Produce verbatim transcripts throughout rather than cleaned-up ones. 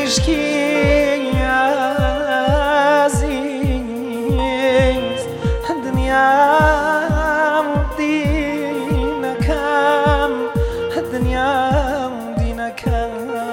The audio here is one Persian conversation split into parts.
عشقی عزیز دنیام دینکم دنیام دینکم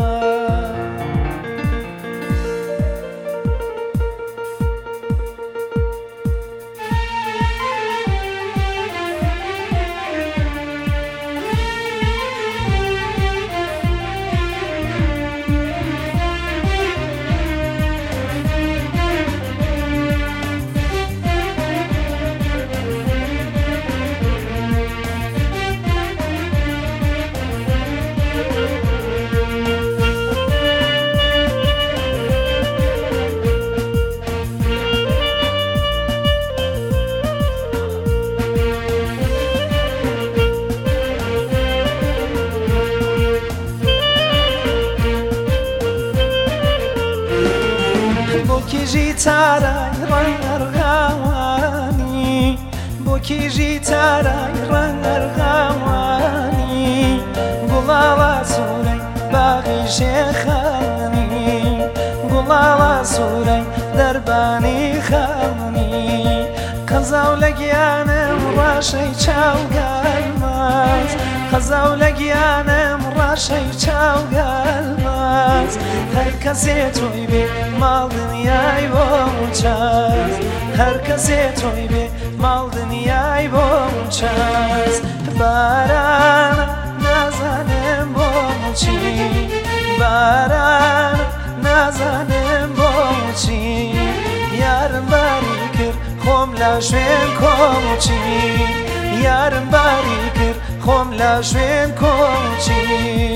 بۆکیژی تارای ڕەنگەرغاوانی بۆکیژی تارای ڕەنگەرغاوانی گوڵاوە سوورەی باغی شێخانی گوڵاوە سوورەی دەربانی خاونی قەزاو لە گیانم ڕاشەی چاوگەلماز قەزاو لە گیانم ڕاشەی چاوگەلماز هەر کەسێ تۆی بێ ماڵ دنیای بۆ چاز هەر کەسێ تۆی بێ ماڵ دنیای بۆ چاز بارانە نازانم بۆ چی بارانە نازانم بۆ چی یارم باری کرد خۆم لە شوێن کۆچی یارم باری کرد خۆم لە شوێن کۆچی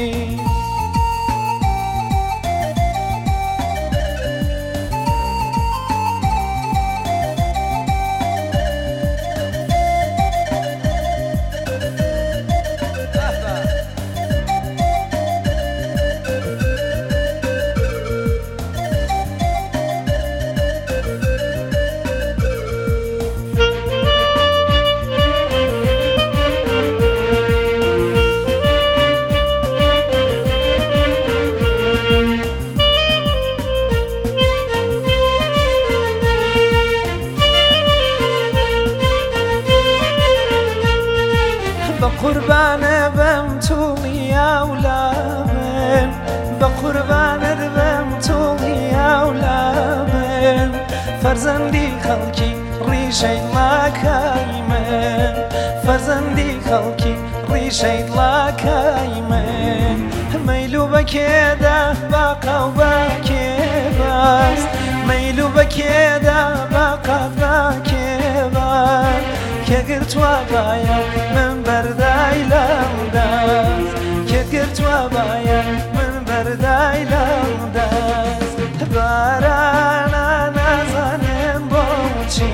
بقربانە بەم توڵی ئەولامن بەقوربانت بەم توڵی ئەولامن فەرزەندی خەڵکی ڕیشەی ڵاکای من فەرزەندی خەڵکی ڕیشەی ڵاکای من مەیل و بەکێدا باقا و باکێباز مەیل و بەکێدا باقا و باکێباز کێگرتووە باە من بەردای لەوداز کێگرتووە باە من بەردای لەوداز بارانە نازانم بۆ چی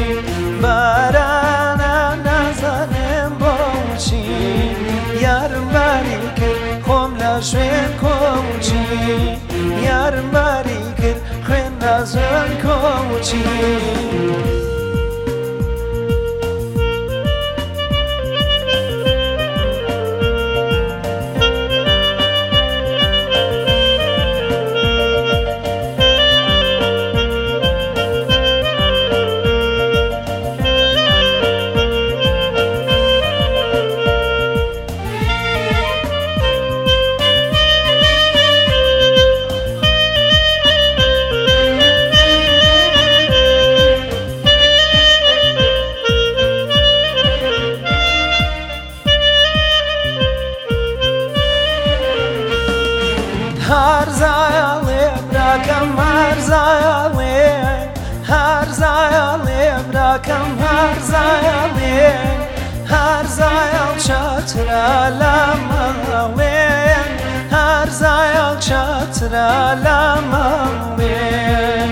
بارانە نازانم بۆ چی یارم باری کرد خۆم لە شوێن کۆچی یارم باری کرد خوێن لە شوێن کۆچی هەرزایڵێ براکەم هەرزایڵێ هەرزایڵێ براکەم هەرزایڵێ هەرزایڵ چاترە لە ماڵێن هەرزایڵ چاترە لە ماڵێن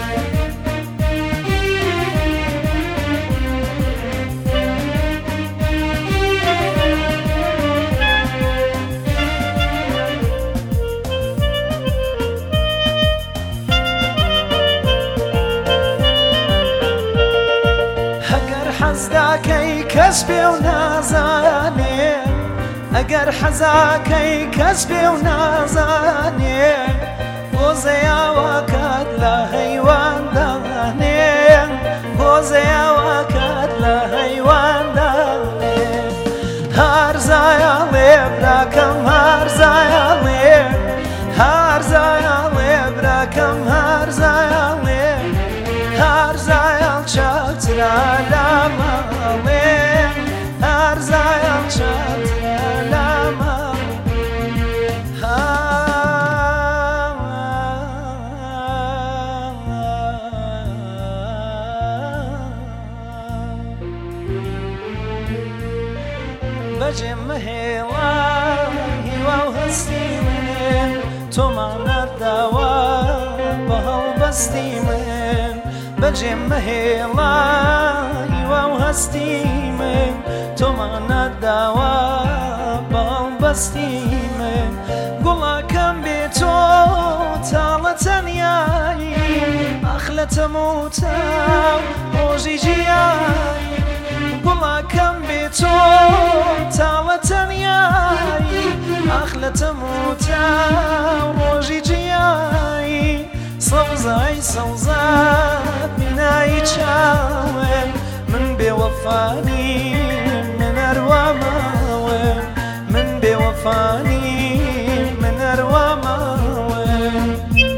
حەزداکەی کەس پێ و نازانێ ئەگەر حەزاکەی کەس پێ و نازانێ بۆزەیاوە کات لە هەیوانداڵێ بۆزەیاوە کات لە هەیوانداڵێ هارزایاڵێ براکەم هارزایاڵێ هارزایاڵێ براکەم هارزایاڵێ هارزایاڵ چاوترا لە ماڵێ هارزایاڵ چاوترا لە بەجێم مەهێڵا هیوا و هەستی من تۆمان نەرداوە بە هەڵبەستی من بەجێم مەهێڵا هیوا و هەستی من تۆمان نەرداوە بە هەڵبەستی من گوڵاکەم بێ تۆ تاڵە تەنیایی ئەخ لە تەموتاو ڕۆژی ژیایی گوڵاکەم بێ تۆ تاڵە تەنیایی ئەخ لە تەموتاو ڕۆژی جیایی سەوزای سەوزات بینایی چاوم من بێوەفانی من ئەروە ماوم من بێوەفانی من ئەروە ماوم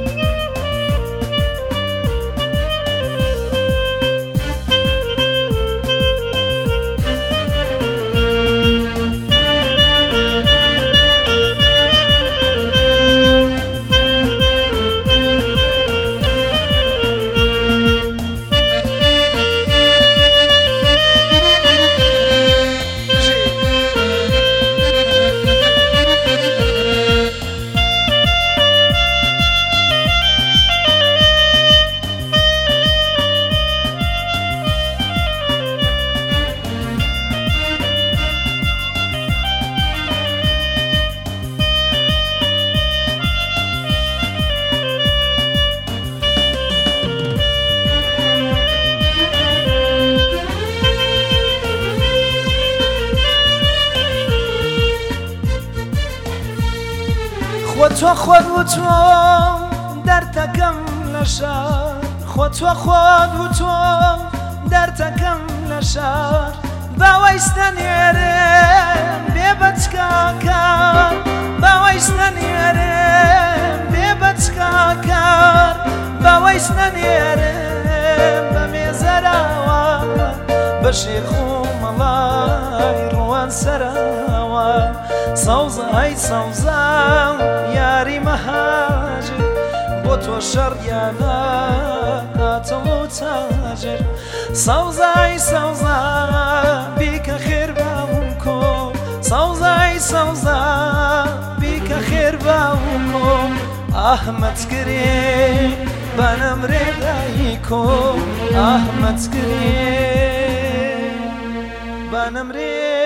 خۆ تۆ خۆت و تۆ دەردەکەم لە شار خۆ تۆ خۆت و تۆ دەردەکەم لە شار باوەیستە نێرم بێ بەچکاکار باوەیستە نێرم بێ بەچکاکار باوەیستە نێرم بە مێزەراوە بە شێخ و مەڵای ڕوان سەراوە سەوزای سەوزا یاری مەهاجر بۆ تۆ شەڕیانە هاتەڵ و تاجر سەوزای سەوزا بیکە خێر باوم کۆ سەوزای سەوزا بیکە خێر باوم کۆ ئاحمەدگرێ بەنەمرێ دایکۆ ئاحمەدگرێ بەنەمرێ